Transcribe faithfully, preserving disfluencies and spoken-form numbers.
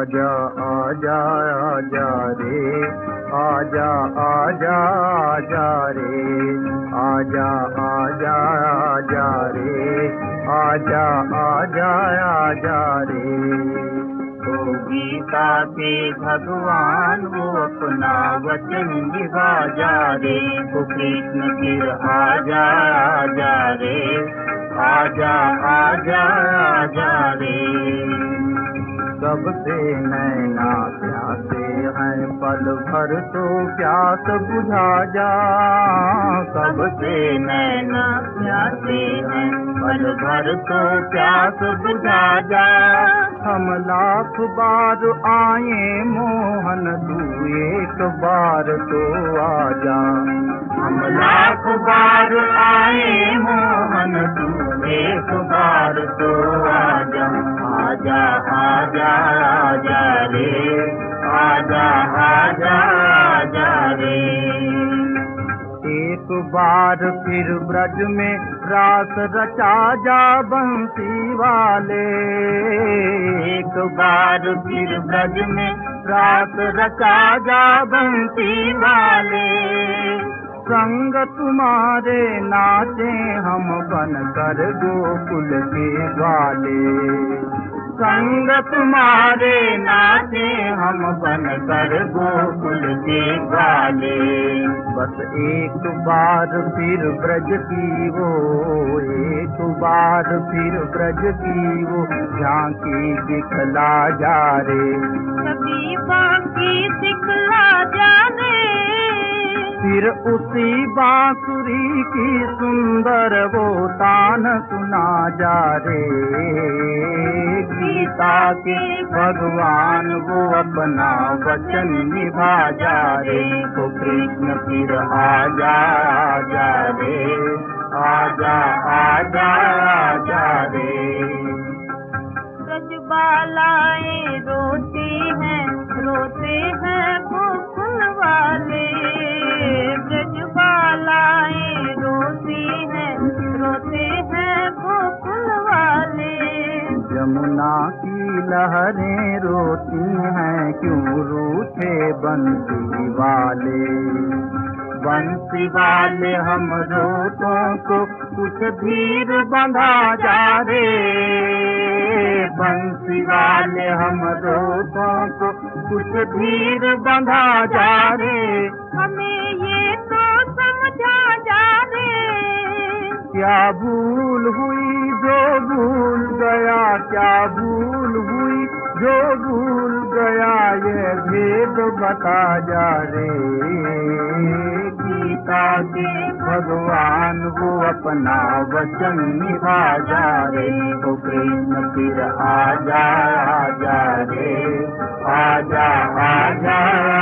आजा आजा आजा रे, आजा आजा आजा रे, आजा आजा आजा रे, आजा आजा आजा रे। तो गीता के भगवान वो अपना वचन निभा जा रे, वो कृष्ण फिर आजा आजा रे, आजा आजा आजा रे। सबसे नैना प्यासे हैं पल भर तो प्यास बुझा जा, सबसे नैना प्यासे हैं पल भर तो प्यास बुझा जा। हम लाख बार आए मोहन तू एक बार तो आजा, हम लाख बार आए मोहन तू एक बार तो आजा, आजा आजा आजा रे, आजा आजा आजा रे। एक बार फिर ब्रज में रास रचा जा बंसी वाले, एक बार फिर ब्रज में रास रचा जा बंसी वाले। संग तुम्हारे नाचे हम बन कर गोकुल के ग्वाले, संग तुम्हारे नाचे हम बन कर गोकुल के ग्वाले। बस एक बार फिर ब्रज की वो, एक बार फिर ब्रज की वो झांकी दिखला जा रे, सभी बाकी दिखला जा रे। फिर उसी बांसुरी की सुंदर वो तान सुना जा रे। गीता के भगवान वो अपना वचन निभा जा रे, तो कृष्ण फिर आजा आजा रे, आजा आजा आजा रे। ब्रजबालाएं रोती हैं, रोते हैं गोकुल वाले, ब्रजबालाएं रोती हैं, रोते हैं गोकुल वाले। यमुना की लहरें रोती हैं क्यों रूठे बंसी वाले, बंसी वाले हम रोटों को कुछ धीर बंधा जा रे, बंसी वाले हम रोटों को कुछ धीर बंधा जा रे। हमें ये तो समझा जा रे, क्या भूल हुई जो भूल गया, क्या भूल हुई जो भूल गया, ये भेद बता जा रे। गीता के भगवान वो अपना वचन निभा जा रे, तो कृष्ण फिर आजा आजा रे, आजा आजा